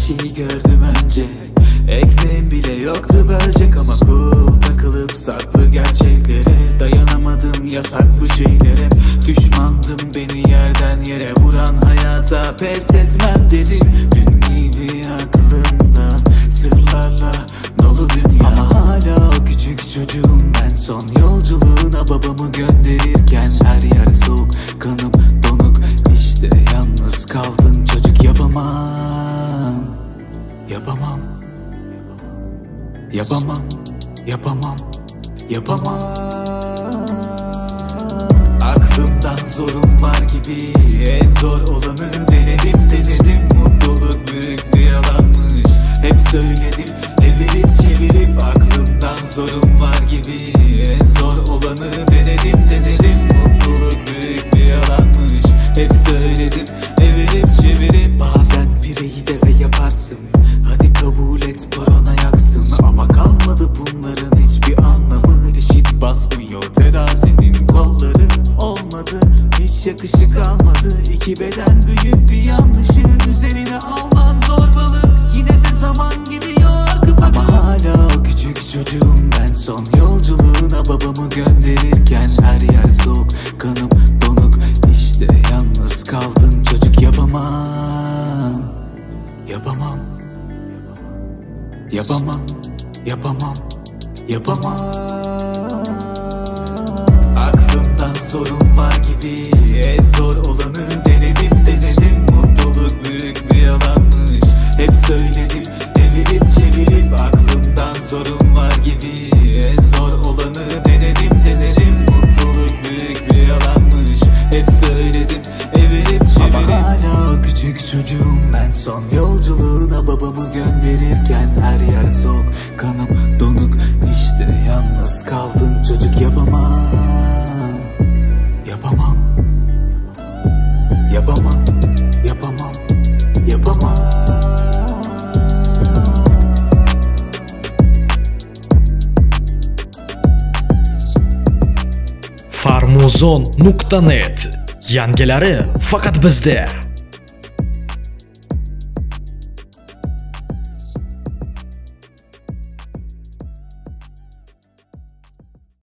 şeyi gördüm önce. Ekmeğim bile yoktu bölecek ama cool takılıp saklı gerçeklere. Dayanamadım yasaklı şeylere. Düşmandım beni yerden yere vuran hayata pes etmem dedim. Dün gibi aklımda sırlarla dolu dünya. Ama hala o küçük çocuğum ben. Son yolculuğuna babamı gönderirken her yer soğuk, kanım donuk. İşte yalnız kaldın çocuk, yapamam. Yapamam. Yapamam. Yapamam. Yapamam. Aklımdan zorum var gibi en zor olanı denedim. Mutluluk büyük bir yalanmış, hep söyledim. Evirip çevirip aklımdan zorum var gibi en zor olanı denedim. Mutluluk büyük bir yalanmış, hep söyledim. Evirip çevirip bazen pireyi de ve yaparsın. Hadi kabul et parana yaksın. Ama kalmadı bunların hiçbir anlamı. Eşit basmıyor terazinin kolları. Olmadı hiç yakışık almadı. İki beden büyük bir yanlışın üzerine alman zorbalık. Yine de zaman gidiyor akıp akıp. Ama hala o küçük çocuğum ben. Son yolculuğuna babamı gönderirken her yer soğuk, kanım donuk. İşte yalnız kaldın çocuk, yapamam. Yapamam. Yapamam. Yapamam. Yapamam. Aklımdan sorun var gibi en zor olanı denedim. Mutluluk büyük bir yalanmış, hep söyledim. Evirip çevirip aklımdan sorun var gibi en zor olanı denedim. Mutluluk büyük bir yalanmış, hep söyledim. Evirip çevirip. Ama hala o küçük çocuğum ben. Son yolculuğuna babamı gönderirken her yer soğuk, kanım donuk. İşte yalnız kaldın çocuk, yapamam. Yapamam. Yapamam. Yapamam. Yapamam. Farmuzon.net yangilari faqat bizda.